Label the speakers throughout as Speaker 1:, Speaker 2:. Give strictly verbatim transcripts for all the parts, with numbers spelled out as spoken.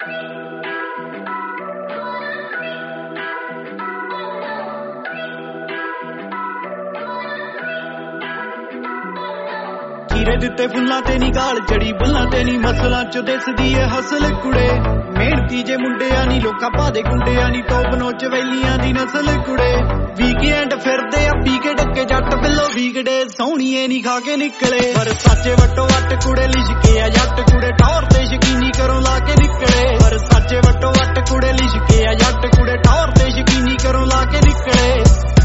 Speaker 1: ਹੀਰੇ ਦਿੱਤੇ ਫੁੱਲਾਂ ਤੇ ਨੀ ਗਾਲ ਜੜੀ ਬੁੱਲਾਂ ਤੇ ਨੀ ਮਸਲਾਂ ਚ ਦਿਸਦੀ ਏ ਹਸਲ ਕੁੜੇ ਮਿਹਨਤੀ ਜੇ ਮੁੰਡਿਆਂ ਨੀ ਲੋਕਾਂ ਭਾਦੇ ਗੁੰਡਿਆਂ ਨੀ ਟੋਪ ਨੋਚ ਵੈਲੀਆਂ ਦੀ ਨਸਲ ਕੁੜੇ ਵੀਕਐਂਡ ਫਿਰਦੇ ਆ ਪੀ ਕੇ ਡੱਕੇ ਜੱਟ ਬਿੱਲੋ ਵੀਕਡੇ ਸੋਹਣੀਏ ਨੀ ਖਾ ਕੇ ਨਿਕਲੇ ਪਰ ਸੱਚੇ ਵੱਟੋ ਵੱਟ ਕੁੜੇ ਲਿਸ਼ਕੇ ਆ ਜੱਟ ਕੁੜੇ ਟੌਰ ਤੇ ਸ਼ਕੀਨੀ ਕਰੋਂ ਲਾ ਕੇ ਨਿਕਲੇ ਪਰ ਸੱਚੇ ਵੱਟੋ ਵੱਟ ਕੁੜੇ ਲਿਸ਼ਕੇ ਆ ਜੱਟ ਕੁੜੇ ਟੌਰ ਤੇ ਸ਼ਕੀਨੀ ਕਰੋਂ ਲਾ ਕੇ ਨਿਕਲੇ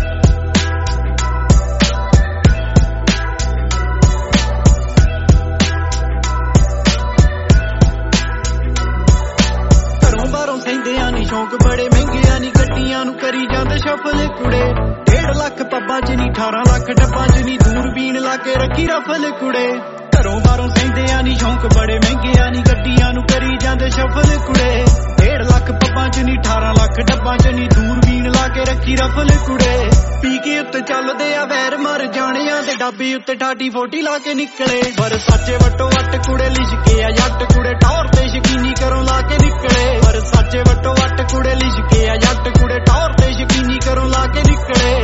Speaker 1: ਸਹਿੰਦਿਆਂ ਨੀ ਸ਼ੌਂਕ ਬੜੇ ਮਹਿੰਗਿਆਂ ਨੀ ਗੱਡੀਆਂ ਨੂੰ ਕਰੀ ਜਾਂਦੇ ਸ਼ਫਲ ਕੁੜੇ ਡੇਢ ਲੱਖ ਪੱਬਾਂ ਚ ਨੀ ਅਠਾਰਾਂ ਲੱਖ ਡੱਬਾਂ ਚ ਨੀ ਦੂਰਬੀਨ ਲਾ ਕੇ ਰੱਖੀ ਰਫਲ ਕੁੜੇ ਘਰੋਂ ਬਾਹਰੋਂ ਸਹਿੰਦਿਆਂ ਨੀ ਸ਼ੌਂਕ ਬੜੇ ਮਹਿੰਗਿਆਂ ਨੀ ਗੱਡੀਆਂ ਨੂੰ ਕਰੀ ਜਾਂਦੇ ਸ਼ਫਲ ਕੁੜੇ ਡੇਢ ਲੱਖ ਪੱਬਾਂ ਚ ਨੀ ਅਠਾਰਾਂ ਲੱਖ ਡੱਬਾਂ ਚ ਨੀ ਦੂਰਬੀਨ ਲਾ ਕੇ ਰੱਖੀ ਰਫਲ ਕੁੜੇ ਪੀ ਕੇ ਉੱਤੇ ਚੱਲਦੇ ਆ ਵੈਰ ਮਰ ਜਾਣਿਆਂ ਦੇ ਡਾਬੀ ਉੱਤੇ ਠਾਟੀ ਫੋਟੀ ਲਾ ਕੇ ਨਿਕਲੇ ਪਰ ਸੱਚੇ ਵੱਟੋ ਵੱਟ ਕੁੜੇ ਲਿਸ਼ਕੇ ਆ ਜੱਟ ਕੁੜੇ ਟੌਰ ਤੇ ਸ਼ਕੀਨੀ ਕਰੋਂ ਲਾ ਕੇ ਨਿਕਲੇ ਪਰ ਸੱਚੇ ਵੱਟੋ ਵੱਟ ਕੁੜੇ ਲਿਸ਼ਕੇ ਆ ਜੱਟ ਕੁੜੇ ਟੌਰ ਤੇ ਸ਼ਕੀਨੀ ਕਰੋਂ ਲਾ ਕੇ ਨਿਕਲੇ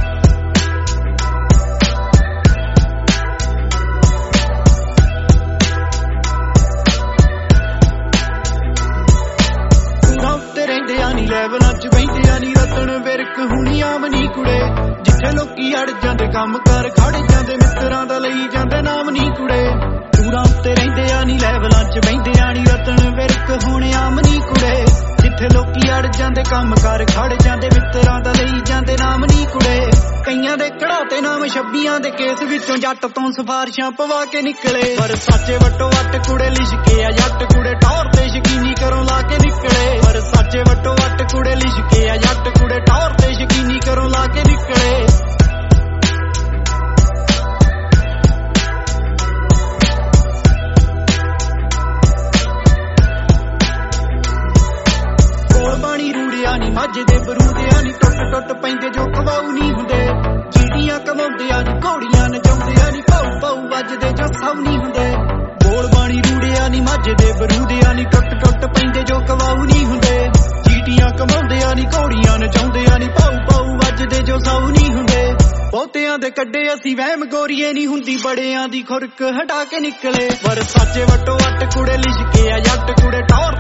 Speaker 1: ਰਹਿੰਦਿਆਂ ਨੀ ਲੈਵਲਾਂ ਚ ਬਹਿੰਦਿਆਂ ਨੀ ਰਤਨ ਵਿਰਕ ਹੁਣੀ ਆਮਨੀ ਕੁੜੇ ਜਿੱਥੇ ਲੋਕੀ ਅੜ ਜਾਂਦੇ ਕੰਮ ਕਰ ਖੜ ਜਾਂਦੇ ਮਿੱਤਰਾਂ ਦਾ ਲਈ ਜਾਂਦੇ ਨਾਮ ਨੀ ਕੁੜੇ ਦੂਰਾਂ ਉੱਤੇ ਰਹਿੰਦਿਆਂ ਨੀ ਲੈਵਲਾਂ ਚ ਬਹਿੰਦਿਆਂ ਨੀ ਰਤਨ ਵਿਰਕ ਹੁਣ ਆਮਨੀ ਕੁੜੇ ਜਿੱਥੇ ਲੋਕੀ ਅੜ ਜਾਂਦੇ ਕੰਮ ਕਰ ਖੜ ਜਾਂਦੇ ਮਿੱਤਰਾਂ ਦਾ ਲਈ ਜਾਂਦੇ ਨਾਮ ਨੀ ਕੁੜੇ ਕਈਆਂ ਦੇ ਕਢਾਤੇ ਨਾਮ ਛੱਬੀਆਂ ਦੇ ਕੇਸ ਵਿੱਚੋਂ ਜੱਟ ਤੋਂ ਸਿਫਾਰਿਸ਼ਾਂ ਪਵਾ ਕੇ ਨਿਕਲੇ ਪਰ ਸੱਚੇ ਵੱਟੋ ਵੱਟ ਕੁੜੇ ਲਿਸ਼ਕੇ ਆ ਜੱਟ ਕੁੜੇ ਟੌਰ ਤੇ ਸ਼ਕੀਨੀ ਕਰੋਂ ਲਾ ਕੇ ਨਿਕਲੇ ਪਰ ਸੱਚੇ ਵੱਟੋ ਵੱਟ ਕੁੜੇ ਲਿਸ਼ਕੇ ਆ ਜੱਟ ਕੁੜੇ ਟੌਰ ਤੇ ਸ਼ਕੀਨੀ ਕਰੋਂ ਲਾ ਕੇ ਨਿਕਲੇ ਬਾਣੀ ਰੂੜਿਆ ਨੀ ਮੱਝ ਦੇ ਬਰੂਦਿਆਂ ਨੀ ਟੁੱਟ ਟੁੱਟ ਪੈਂਦੇ ਜੋ ਖਵਾਉ ਨੀ ਹੁੰਦੇ ਜੀੜੀਆਂ ਕਮਾਉਂਦਿਆਂ ਨੀ ਘੋੜੀਆਂ ਨਚਾਉਂਦਿਆਂ ਨੀ ਭਾਉ ਭਾਉ ਵੱਜਦੇ ਜੋ ਸਭ ਨੀ ਹੁੰਦੇ ਬੋਲ ਬਾਣੀ ਰੂੜਿਆ ਨੀ ਮੱਝ ਦੇ ਬਰੂਦਿਆਂ ਨੀ ਟੁੱਟ ਟੁੱਟ ਪੈਂਦੇ ਜੋ ਖਵਾਉ ਨੀ ਹੁੰਦੇ ਜੀੜੀਆਂ ਕਮਾਉਂਦਿਆਂ ਨੀ ਘੋੜੀਆਂ ਨਚਾਉਂਦਿਆਂ ਨੀ ਭਾਉ ਭਾਉ ਵੱਜਦੇ ਜੋ ਸਭ ਨੀ ਹੁੰਦੇ ਬਹੁਤਿਆਂ ਦੇ ਕੱਢੇ ਅਸੀਂ ਵਹਿਮ ਗੋਰੀਏ ਨੀ ਹੁੰਦੀ ਬੜਿਆਂ ਦੀ ਖੁਰਕ ਹਟਾ ਕੇ ਨਿਕਲੇ ਪਰ ਸੱਚੇ ਵੱਟੋ ਵੱਟ ਕੁੜੇ ਲਿਸ਼ਕੇ ਆ ਜੱਟ ਕੁੜੇ ਟੌਰ